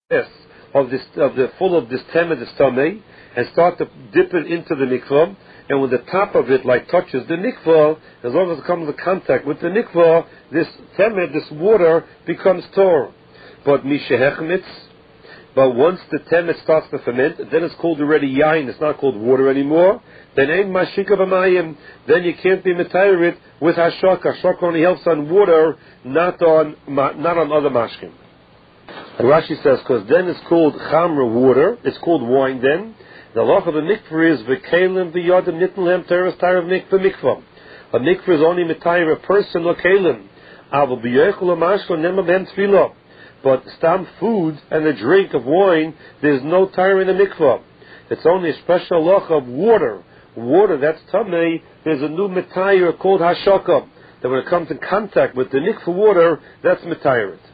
yes, of the full of this temet, this tamei, and start to dip it into the mikvah. And when the top of it like touches the mikvah, as long as it comes in contact with the mikvah, this temet, this water, becomes tor. But mishehechmitz. But once the temet starts to ferment, then it's called already yain. It's not called water anymore. Then ain't mashika b'mayim. Then you can't be metayer it with hashaka. Hashaka only helps on water, not on other mashkim. And Rashi says because then it's called chamra water. It's called wine. Then the law of the mikvah is v'kelim v'yadim nitnelhem teres tarav mikvah. A mikvah is only metayer a person or kelim. Aval b'yochel mashko nema ben tefillah. But stam food and the drink of wine, there's no tire in the mikvah. It's only a special loch of water. Water, that's tamei. There's a new metayr called hashaka. That when it comes in contact with the mikvah water, that's metayr it.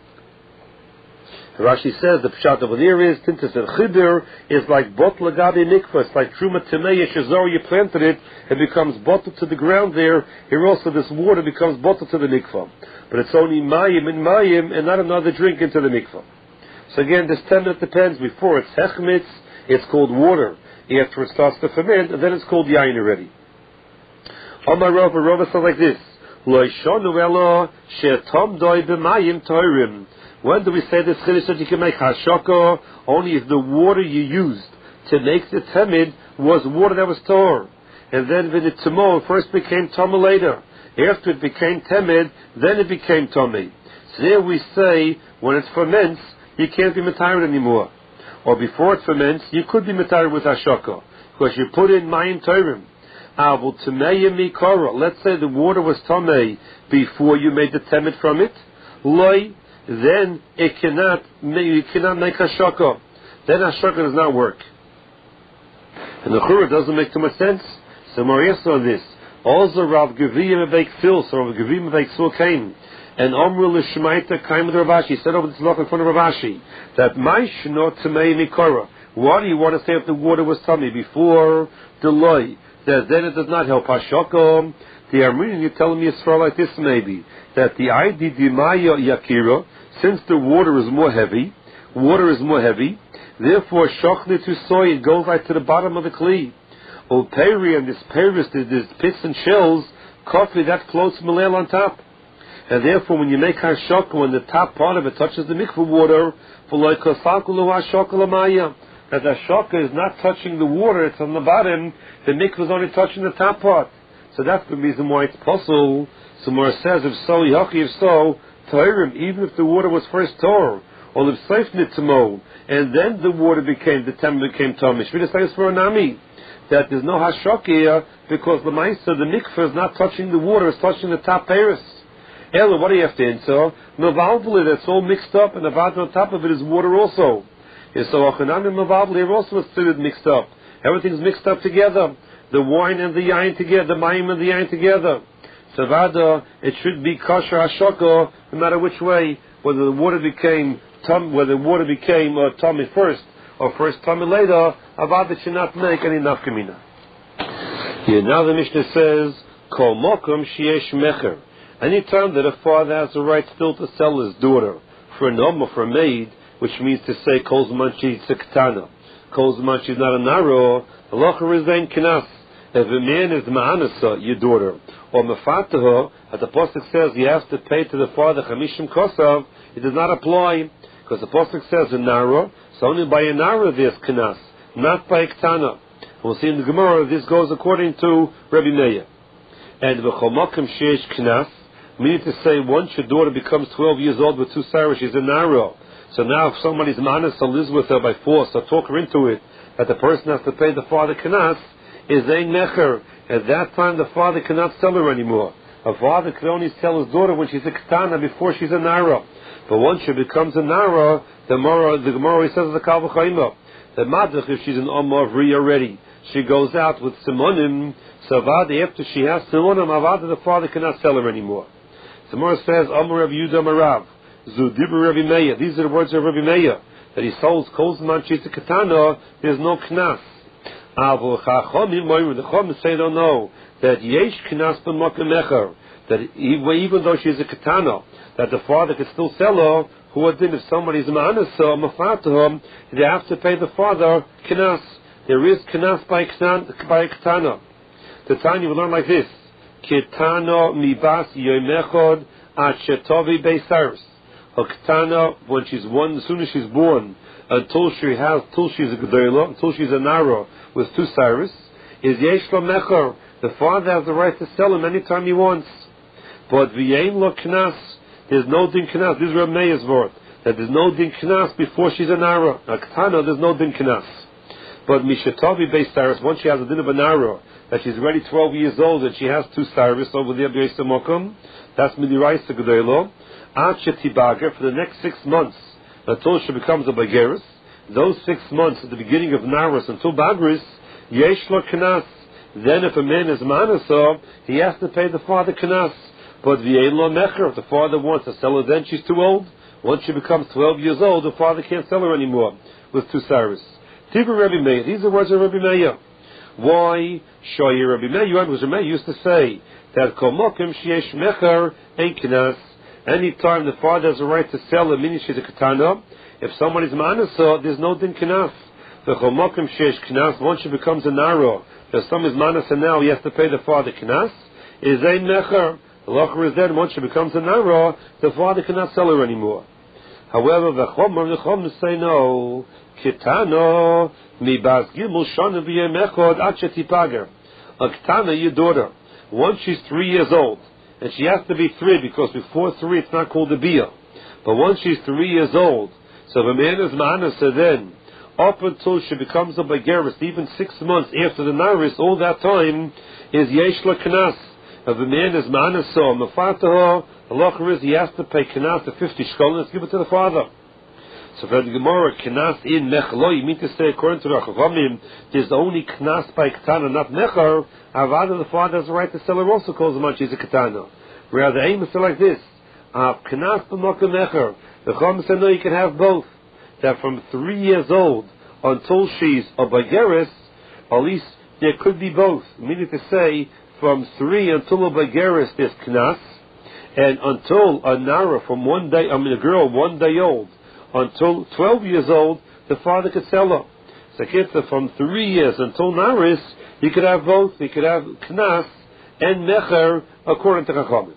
Rashi says the pshat over there is tintas and chibur is like bottle agabi mikvah. It's like truma tamei shazor. You planted it, it becomes bottled to the ground there. Here also this water becomes bottled to the mikvah. But it's only mayim and not another drink into the mikvah. So again, this temet depends. Before it's hechmitz, it's called water. After it starts to ferment, and then it's called yain already. Amar Rava says like this: Lo yishonu elo she'tom doi b'mayim toirim. When do we say this chiddush that you can make hashaka? Only if the water you used to make the temet was water that was tor, and then when it tamo first became tama later. After it became temed, then it became tomei. So there we say, when it ferments, you can't be metired anymore. Or before it ferments, you could be metired with hashaka, because you put in mayim torim. Avul tamei mikara. Let's say the water was tomei before you made the temed from it. Loi, then you cannot make hashaka. Then hashaka does not work. And the chura doesn't make too much sense. So Marias on this. Also Rav Geviyah Mebeik Fil, so Rav Geviyah Mebeik Fil came, and Omru L'Shmaita came with Rav Ashi. He said over this loch in front of Rav Ashi, that Maishno Tamei Mikora. Why do you want to say if the water was tummy before the loy? That then it does not help Hashoko. The Armenian, you're telling me a story like this maybe, that the ID Dimaya Yakira, since the water is more heavy, therefore Shochne to soy, it goes right to the bottom of the kli. Peri and this peris, there's pits and shells, coffee that floats malel on top. And therefore, when you make hashaka, when the top part of it touches the mikvah water, that the hashaka is not touching the water, it's on the bottom, the mikvah is only touching the top part. So that's the reason why it's possible. So Mora says, if so, Torah, even if the water was first Torah, or if Seifnit Tamo, and then the water became, the temple became Tomish, we decide for a nami. That there's no hashaka because the mikveh is not touching the water, it's touching the top paris. Ella, what do you have to answer? Mavavli, that's all mixed up, and the bottom on top of it is water also. So Achanam and Mavavli are also mixed up. Everything's mixed up together. The wine and the yain together, the mayim and the yain together. So Vada, it should be kosher hashaka, no matter which way, whether the water became tummy first, or first tummy later, Avada should not make any nafkamina. Here now the Mishnah says, Kol mokum sheyesh mecher. Any time that a father has the right still to sell his daughter for an or for a maid, which means to say kol zman she's a ketana, kol zman she's not a naro, the locher is ein kinas. If a man is ma'anasa, your daughter, or mafataha, as the pasuk says, you have to pay to the father chamishim kosav, it does not apply, because the pasuk says a naro, so only by a naro there's kinas, not by a ketana. We'll see in the Gemara, this goes according to Rabbi Meir. And v'chomakim sheish kinas, meaning to say, once your daughter becomes 12 years old with two sarah, she's a naro. So now if somebody's ma'anasa lives with her by force, or talk her into it, that the person has to pay the father kinas, is ein mecher. At that time, the father cannot sell her anymore. A father can only sell his daughter when she's a ketana, before she's a nara. But once she becomes a nara, the Gemara says the Kal V'Chaima, the madach, if she's an Amma of Ri already, she goes out with simonim. So avada, after she has simonim, avada, the father cannot sell her anymore. The Gemara says, Amar Rav Yudah Marav, Zudibur Rabbi Meir. These are the words of Rabbi Meir, that he sells kol zman she's a ketana, there's no knas. The Chacham say don't know that yesh knas b'makom mecher, that even though she's a ketana, that the father could still sell her Who would then, if somebody's ma'anasa or mafatahum, they have to pay the father knas. There is knas by ketana. The Tanya will learn like this: Ketana mibas yoymechod at shetovi beisaris. A ketana, when she's one, as soon as she's born, until she's a gedela, until she's a nara with 2 cyrus, is yesh lo mechor. The father has the right to sell him anytime he wants. But v'yein lo knas, there's no din knas. This is Reb Meir's word, that there's no din knas before she's a nara. A ketana, there's no din knas. But mishatovi beisaris, once she has a din of a nara, that she's already 12 years old and she has 2 cyrus over there, b'yosem mokum, that's midiraisa gedela. Tibager, for the next 6 months until she becomes a bageris. Those 6 months at the beginning of Naras until Bagris, yesh lo knas. Then if a man is manasa, he has to pay the father knas. But v'yein lo mecher, if the father wants to sell her, then she's too old. Once she becomes 12 years old, the father can't sell her anymore with 2 cyrus. Tiber Rabbi Meir, these are words of Rabbi Meir. Why? Shoyer Rabbi Meir, Rabbi Meir used to say that kol mokim sheyesh mecher ein knas. Anytime the father has a right to sell her, meaning she's a katana, if somebody's manasa, there's no din knas. The chomokim shesh knas, once she becomes a naro, if somebody's manasa now, he has to pay the father knas, is a mecher. The locher is then, once she becomes a naro, the father cannot sell her anymore. However, the chomim say no, kitano, mi bas gimel shana b'yemechod at shetipager. A katana, your daughter, once she's 3 years old, and she has to be 3, because before 3 it's not called a bia. But once she's 3 years old, so if a man is ma'anasa then, up until she becomes a bageris, even 6 months after the naris, all that time is yesh la knas. If a man is ma'anasa or mafataha, the locher is he has to pay knas to 50 shkol, and give it to the father. So for the Gemara, knas in mechlo, you mean to say according to the Chachamim, there's only knas by katana, not mecher. Avada, the father has the right to sell her also, calls him she's a katana. Whereas the aim is like this: knas b'mokem mecher. The Chachamim said no, you can have both. That from 3 years old until she's a bageris, at least there could be both. Meaning to say, from 3 until a bageris there's knas, and until a nara from a girl 1 day old, until 12 years old, the father could sell her. So from 3 years until naris, he could have both. He could have knas and mecher according to Chachamim.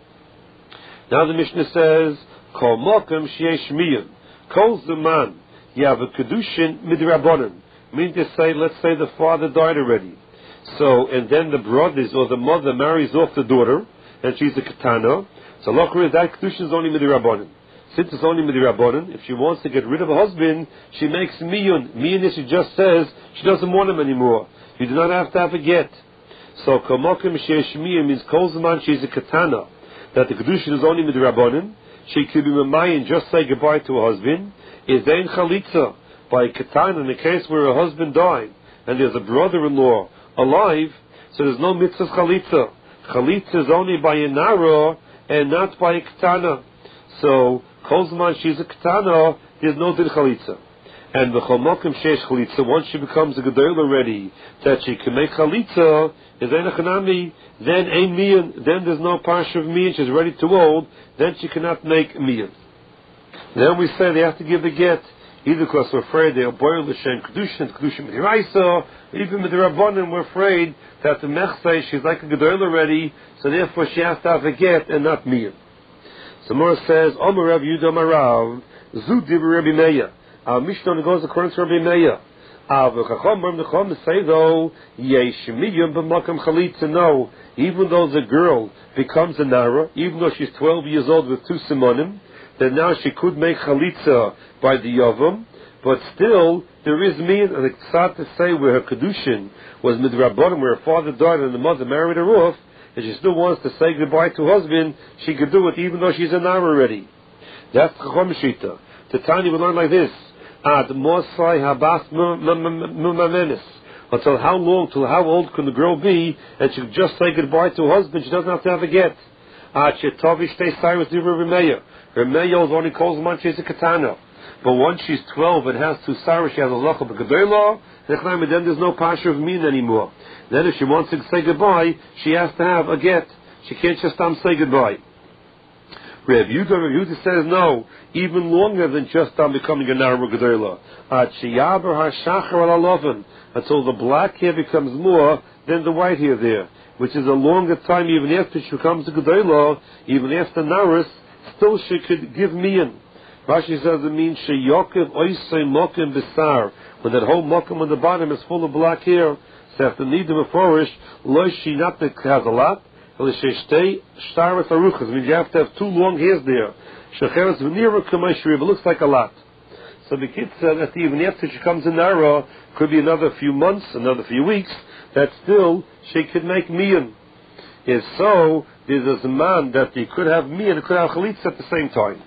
Now the Mishnah says, Kol mokem sheyesh miyun, kol zeman yav a kedushin midrabanan. Meaning to say, let's say the father died already. So, and then the brothers or the mother marries off the daughter, and she's a katana. So, lochri, that kedushin is only midrabanan. Since it's only midrabanan, if she wants to get rid of a husband, she makes miyun. Miyun is she just says she doesn't want him anymore. You do not have to have a get. So kamokim sheyesh miyun means kol zaman she's a katana, that the kedushin is only midrabanan. She could be mamayin, just say goodbye to her husband. Is then chalitza by a katana in the case where her husband died and there's a brother-in-law alive, so there's no mitzvah chalitza. Chalitza is only by a nara and not by a katana. So kol zaman she's a katana, there's no din chalitza. And the chomokim shesh chalitza, once she becomes a gedol already, that she can make chalitza, is ein achanami, then ein miyan, then there's no parsha of miyan, she's already too old, then she cannot make miyan. Then we say they have to give the get, either because we're afraid they'll boil the shem kedushin midiraisa, even with the rabbanim we're afraid that the mechsei, she's like a gedol already, so therefore she has to have a get and not miyan. So Mora says, Omer Rav Yudah Marav, Zu Dibur Rabbi Meir. Our Mishnah goes according to Rabbi Meir. The Chacham say though, Yesh miyun b'makam chalitza. No, even though the girl becomes a nara, even though she's 12 years old with 2 simonim, then now she could make chalitza by the yavam, but still there is miyan, and it's sad to say where her kedushin was midrabanan, where her father died and the mother married her off, and she still wants to say goodbye to her husband, she could do it even though she's a nara already. That's Chacham Shita. The Tanya will learn like this: Ad mosai habas mumamenis. Until how long, till how old can the girl be, and she could just say goodbye to her husband, she doesn't have to have a get. Ad shetavish te cyrus divrei Remeya. Remeya is only calls man she's a katana. But once she's 12 and has 2 cyrus, she has a loch of a gedolah, then there's no pasha of min anymore. Then if she wants to say goodbye, she has to have a get. She can't just say goodbye. Reb Yehuda says no, even longer than just on becoming a Nara Gedola. Until the black hair becomes more than the white hair there, which is a longer time even after she becomes a Gedola, even after Naris, still she could give mian. Rashi says it means sheyokev oisei mokem besar, when that whole mokem on the bottom is full of black hair. So after nidim aforish, lo shinat has a lot. Means you have to have two long hairs there. It looks like a lot. So the kid said that even after she comes in Nara, could be another few months, another few weeks, that still she could make mian. If so, there's a man that he could have mian and could have chalitza at the same time.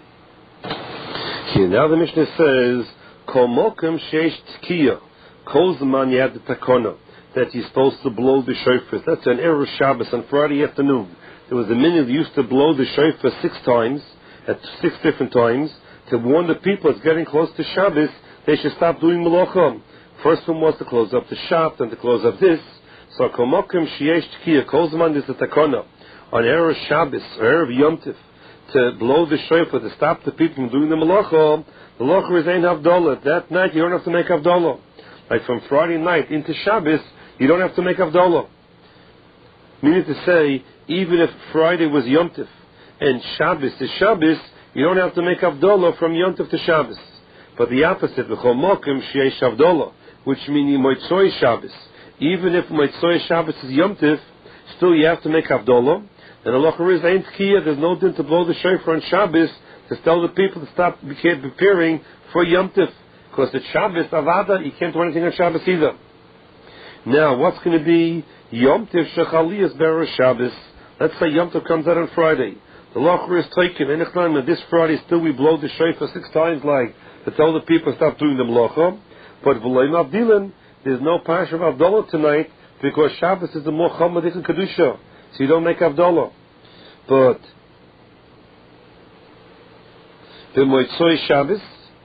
Here now the Mishnah says, Kol mokem sheish tkiya. Kol zaman you have the takona, that you're supposed to blow the shofar. That's an Erev Shabbos on Friday afternoon. There was a minute that used to blow the shofar 6 times, at 6 different times, to warn the people it's getting close to Shabbos, they should stop doing Malachah. First one was to close up the shop, then to close up this. So Komokim Shiesh Tkiya, Kozman is the Takona, on Erev Shabbos, Erev Yom Tif, to blow the shofar, to stop the people from doing the Malachah. The Malachah is Ein Havdalah. That night you don't have to make Havdalah. Like from Friday night into Shabbos, you don't have to make Havdalah. Meaning to say, even if Friday was Yom Tif and Shabbos is Shabbos, you don't have to make Havdalah from Yom Tif to Shabbos. But the opposite, V'chol mokem sheish Havdalah, which means Motzoi Shabbos. Even if Motzoi Shabbos is Yom Tif, still you have to make Havdalah. And Allah is Ein Tkiya, there's no din to blow the shofar on Shabbos to tell the people to stop preparing for Yom Tif. Because it's Shabbos, Avada, you can't do anything on Shabbos either. Now, what's going to be Yom Tif Shechaliyas Be'er Shabbos? Let's say Yom Tif comes out on Friday. The Locher is taken, and this Friday still we blow the shofar 6 times, like, to tell the people to stop doing the Melacha. But V'loim Avdilan, there's no Parsha of Havdalah tonight, because Shabbos is the more Chomadik and Kedusha. So you don't make Havdalah. But the Motzoi Shabbos,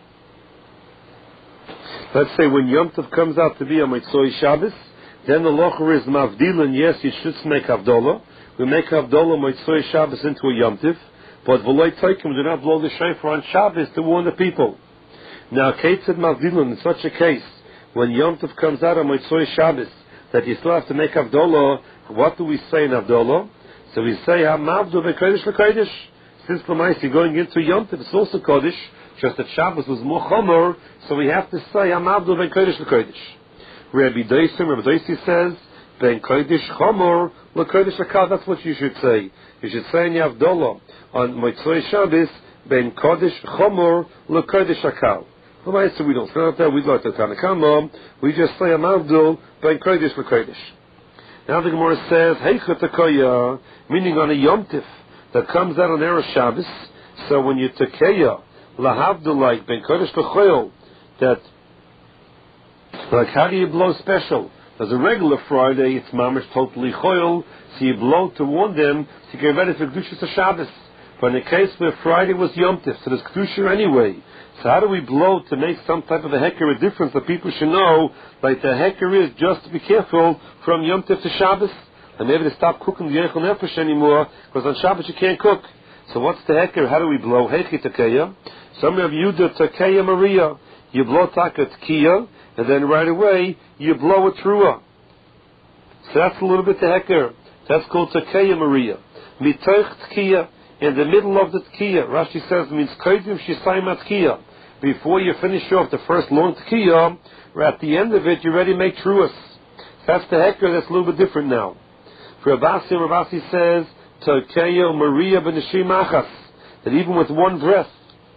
let's say when Yom Tov comes out to be a Motzoi Shabbos, then the Locher is Mavdilan, yes, you should make Havdalah. We make Havdalah Motzoi Shabbos into a Yom Tov, but V'loi Toikim, do not blow the shofar on Shabbos to warn the people. Now, Keitzad Mavdilan, in such a case, when Yom Tov comes out on Motzoi Shabbos, that you still have to make Havdalah, what do we say in Havdalah? So we say, HaMavdu v'kodesh v'kodesh. Since Lamaisi going into Yom Tov, it's also Kodesh, just that Shabbos was more Chomer, so we have to say, HaMavdu v'kodesh v'kodesh. Rabbi Doisi says, Ben Kodesh Chomer l'kodesh HaKal, that's what you should say. You should say in Havdalah, on Motzoi Shabbos, Ben Kodesh Chomer l'kodesh HaKal. Lamaisi we don't say that, we like the Tanakama, we just say HaMavdu Ben Kodesh v'kodesh. Now the Gemara says, Heicha Tekoya, meaning on a Yom Tif that comes out on Erev Shabbos. So when you Tekoya, Lahavdul, like Ben Kodesh V'choil, that, like how do you blow special? As a regular Friday, it's mamish totally choil, so you blow to warn them to get ready for Kedusha to Shabbos. But in the case where Friday was Yom Tif, so there's Kedusha anyway. So how do we blow to make some type of a heker a difference that people should know, like the heker is just to be careful from Yom Tif to Shabbos, and maybe to stop cooking the Yechon Nefesh anymore, because on Shabbos you can't cook. So what's the heker? How do we blow? Hechi Tekeya. Some of you do Tekeya Maria. You blow Taka Tekiya, and then right away you blow a Trua. So that's a little bit the heker. That's called Tekeya Maria. Mitoich Tekiya. In the middle of the Tkiya, Rashi says, means Kodim Shisayim Tkiya. Before you finish off the first long Tkiya, at the end of it, you already make Truas. That's the Heker, that's a little bit different now. For Rabasi says, Tekeya Maria B'Neshim Achas, that even with one breath.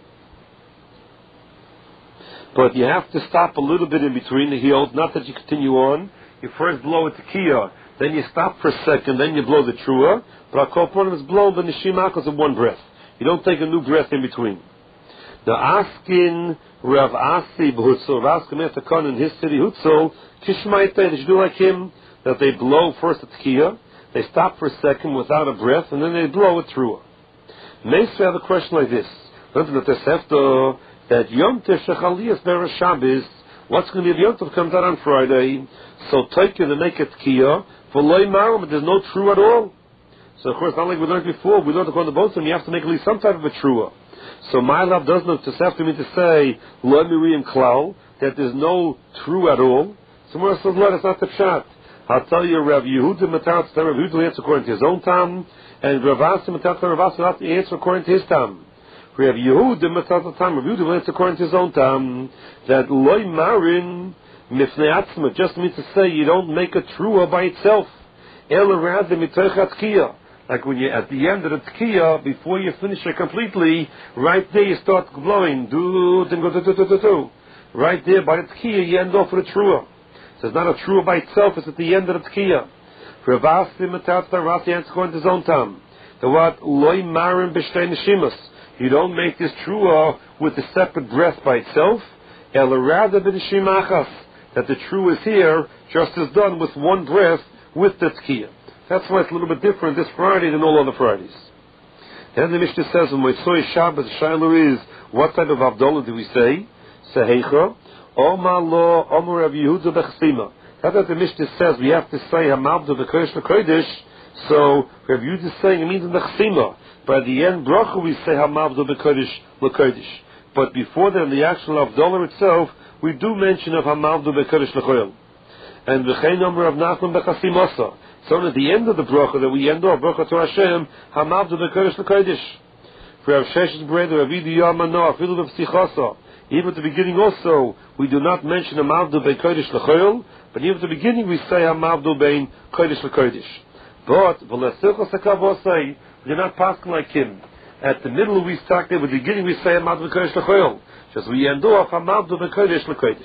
But you have to stop a little bit in between the heels, not that you continue on. You first blow a Tkiya, then you stop for a second, then you blow the Trua. But our Koponim is blown by Nishimakos of one breath. You don't take a new breath in between. Now asking Rav Asi B'Hutzol, Rav Asi Metakon in his city Hutzol, Kishmaite, they should do like him, that they blow first a Tkiya, they stop for a second without a breath, and then they blow a Trua. Meisve have a question like this. That Yom Tov Shechaliyas Be'er Shabbos, what's going to be if Yom Tov comes out on Friday? So take you to make a Tkiya, for Loi Maram, there's no Trua at all. So of course, not like we learned before, we learned according to both of them, you have to make at least some type of a trua. So my love does not just have to mean to say, lo miriam klal, that there's no true at all. Somewhere else says, no, that's not the pshat. I'll tell you, Rav Yehuda Matat, Rav Yehuda will answer according to his own tam, and Rav Asi Matat, Rav Asi will have to answer according to his tam. Rav Yehuda Matat tam, Rav Yehuda will answer according to his own tam, that loy marin mifnei atzma just means to say you don't make a trua by itself. Ela rather mitoich hatkiyah. Like when you're at the end of the tkiyah, before you finish it completely, right there you start blowing, do, then go, do. Right there by the tkiyah, you end off with a trua. So it's not a trua by itself, it's at the end of the tkiyah. For Ravasi Matat, Ravasi answers according to his own time. The what? Loi marim b'shtei neshimas. You don't make this trua with a separate breath by itself. El rather b'neshima achas. That the trua is here, just as done with one breath with the tkiyah. That's why it's a little bit different this Friday than all other Fridays. Then the Mishnah says, when we say Shabbat, the Shiloh is, what type of Havdalah do we say? Seheicha, Omar lo, Omar Rav Yehuda b'chsima. That's what the Mishnah says, we have to say Hamavdu b'kodesh l'kodesh, so Rav Yehuda is saying it means in the chsima. By the end bracha we say Hamavdu b'kodesh l'kodesh. But before that, in the actual Havdalah itself, we do mention of Hamavdu b'kodesh l'kodesh. And v'chein Omar Rav Nachman b'chasimasa. So at the end of the bracha that we end off, bracha to Hashem, Hamavdu b'kodesh l'kodesh. For Rav Sheshes Breda, Rav Idi Yamano, Afilu v'psichasa. Even at the beginning also, we do not mention Hamavdu b'kodesh l'kodesh, but even at the beginning we say Hamavdu b'kodesh l'kodesh. But v'lesichos hakavosai, we're not passing like him. At the middle we start there, at the beginning we say Hamavdu b'kodesh l'kodesh. Just we end off Hamavdu b'kodesh l'kodesh.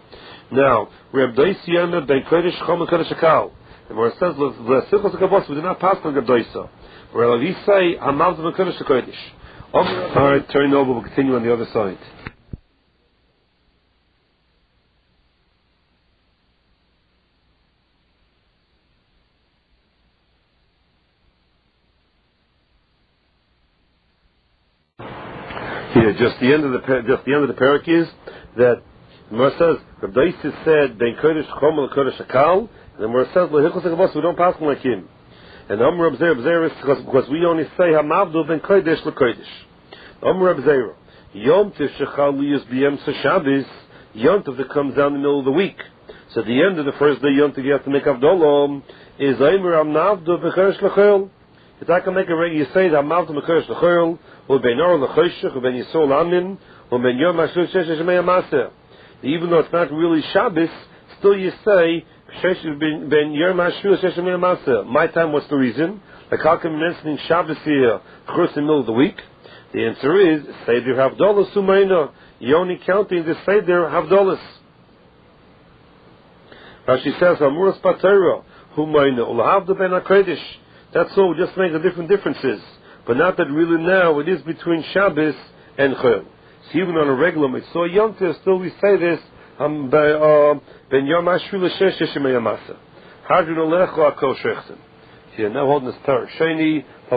Now, Reb Doisi Yomer ben kodesh chom and kodesh hakal. And where it says, we do not pass on Gabdoisa. Where we say, Hamavdu b'kodesh l'kodesh. Alright, turn over, we'll continue on the other side. Here, just the end of the parak is that where it says, Gabdoisa said, ben kodesh chom and kodesh hakal. And where it says, we don't pass like him. And Amr Abzera is because we only say Hamavdu ben Kodesh l'Kodesh. Amr Abzera, Yom Tiv Shechal Liyus B'Yem Shabbos, Yom Tiv that comes down in the middle of the week. So at the end of the first day Yom Tiv you have to make Havdalah, is Amr Hamavdu ben Kodesh l'Chol. If I can make a regular, you say that Hamavdu ben Kodesh l'Chol, or ben Or l'Choshech, or ben Yisol Amin, or ben Yom HaShul Shesh Shemei HaMaseh. Even though it's not really Shabbos, still you say, my time, what's the reason? Like how come mentioning Shabbos here, first in the middle of the week? The answer is, Seder Havdalah Sumayna. You're only counting the Seder Havdalas. Rashi says, Amuras Patera, Humayna, Ulahavda Ben HaKodesh. That's all, just make the different differences. But not that really now, it is between Shabbos and Chol. So even on a regular Mitzvah Yom Tov, still we say this, Ben Yom HaShul Shesh Shemei HaMaseh. Hadron Alecho HaKol Shechsen. Here, now holding this Torah Sheni.